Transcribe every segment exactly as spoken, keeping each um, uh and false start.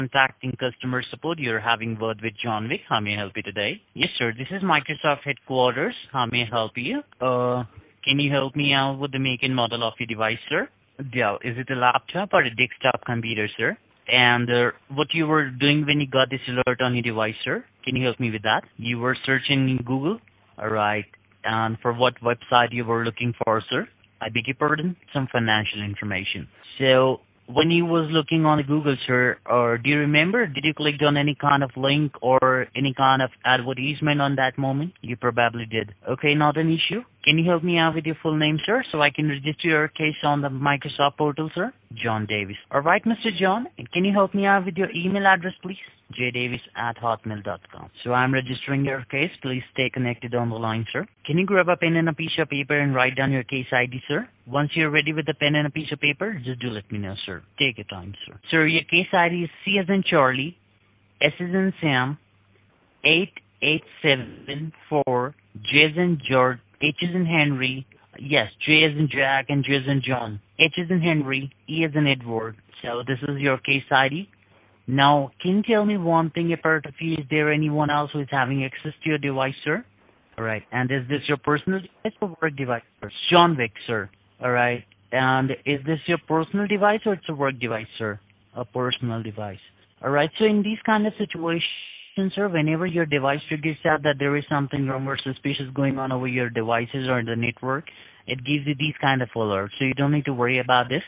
contacting customer support. You're having word with John Wick. How may I help you today? Yes, sir. This is Microsoft headquarters. How may I help you? Uh, can you help me out with the make and model of your device, sir? Yeah. Is it a laptop or a desktop computer, sir? And uh, what you were doing when you got this alert on your device, sir? Can you help me with that? You were searching in Google? All right. And for what website you were looking for, sir? I beg your pardon? Some financial information. So when you was looking on Google, sir, or do you remember, did you click on any kind of link or any kind of advertisement on that moment? You probably did. Okay, not an issue. Can you help me out with your full name, sir, so I can register your case on the Microsoft portal, sir? John Davis. All right, Mister John, can you help me out with your email address, please? j davis at hotmail dot com. So I'm registering your case. Please stay connected on the line, sir. Can you grab a pen and a piece of paper and write down your case I D, sir? Once you're ready with the pen and a piece of paper, just do let me know, sir. Take your time, sir. Sir, your case I D is C as in Charlie, S as in Sam, eight eight seven four, J as in George, H as in Henry, yes, J as in Jack, and J as in John, H as in Henry, E as in Edward. So this is your case I D. Now, can you tell me one thing apart of you? Is there anyone else who is having access to your device, sir? All right. And is this your personal device or work device, sir? John Wick, sir. All right. And is this your personal device or it's a work device, sir? A personal device. All right. So in these kind of situations, sir, whenever your device triggers out that there is something wrong or suspicious going on over your devices or the network, it gives you these kind of alerts. So you don't need to worry about this.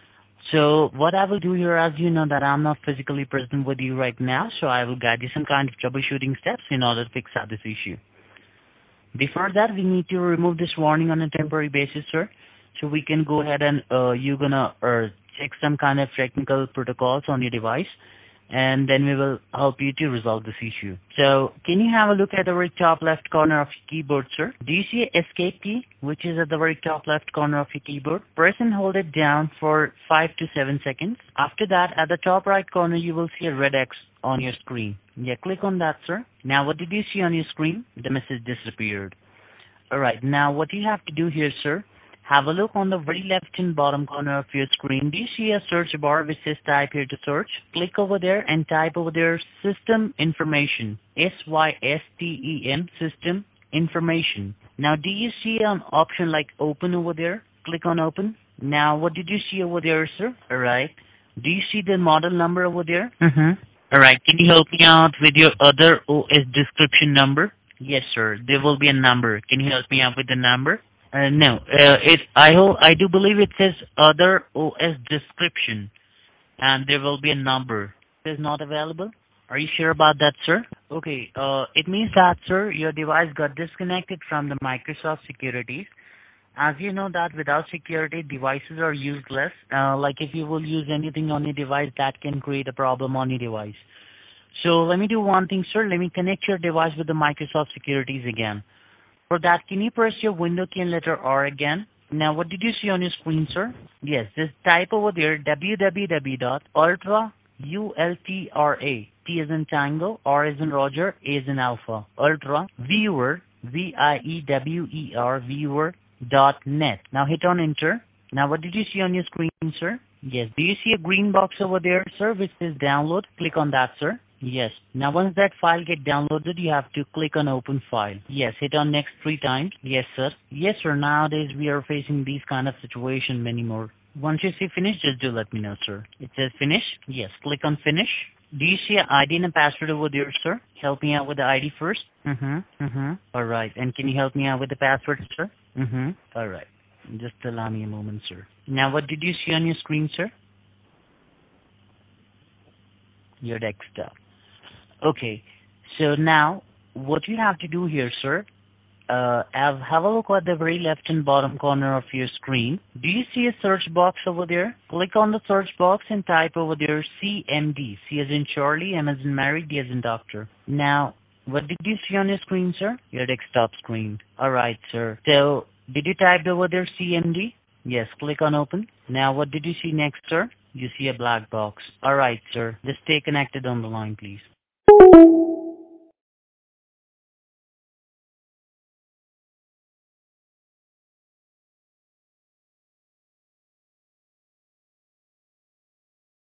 So what I will do here, as you know that I'm not physically present with you right now, so I will guide you some kind of troubleshooting steps in order to fix out this issue. Before that, we need to remove this warning on a temporary basis, sir. So we can go ahead and uh, you're gonna uh, check some kind of technical protocols on your device, and then we will help you to resolve this issue. So can you have a look at the very top left corner of your keyboard, sir? Do you see an escape key, which is at the very top left corner of your keyboard? Press and hold it down for five to seven seconds. After that, at the top right corner, you will see a red X on your screen. Yeah, click on that, sir. Now, what did you see on your screen? The message disappeared. All right, now what you have to do here, sir, have a look on the very left and bottom corner of your screen. Do you see a search bar which says type here to search? Click over there and type over there system information. S Y S T E M, system information. Now, do you see an option like open over there? Click on open. Now, what did you see over there, sir? All right. Do you see the model number over there? Mm-hmm. All right. Can you help me out with your other O S description number? Yes, sir. There will be a number. Can you help me out with the number? Uh, no, uh, it. I hope I do believe it says other O S description, and there will be a number. It is not available. Are you sure about that, sir? Okay. Uh, it means that, sir, your device got disconnected from the Microsoft securities. As you know that without security, devices are useless. Uh, like if you will use anything on your device, that can create a problem on your device. So let me do one thing, sir. Let me connect your device with the Microsoft securities again. For that, can you press your window key and letter R again? Now, what did you see on your screen, sir? Yes, just type over there w w w dot ultra, U L T R A, T as in Tango, R as in Roger, A as in Alpha, ultra, viewer, V I E W E R, viewer, dot net. Now hit on enter. Now, what did you see on your screen, sir? Yes, do you see a green box over there, sir, which says download? Click on that, sir. Yes. Now, once that file get downloaded, you have to click on open file. Yes. Hit on next three times. Yes, sir. Yes, sir. Nowadays, we are facing these kind of situation many more. Once you see finish, just do let me know, sir. It says finish. Yes. Click on finish. Do you see an I D and a password over there, sir? Help me out with the I D first. Mm-hmm. Mm-hmm. All right. And can you help me out with the password, sir? Mm-hmm. All right. Just allow me a moment, sir. Now, what did you see on your screen, sir? Your desktop. Okay, so now what you have to do here, sir, uh, have, have a look at the very left and bottom corner of your screen. Do you see a search box over there? Click on the search box and type over there C M D, C as in Charlie, M as in Mary, D as in Doctor. Now, what did you see on your screen, sir? Your desktop screen. All right, sir. So, did you type over there C M D? Yes, click on open. Now, what did you see next, sir? You see a black box. All right, sir. Just stay connected on the line, please.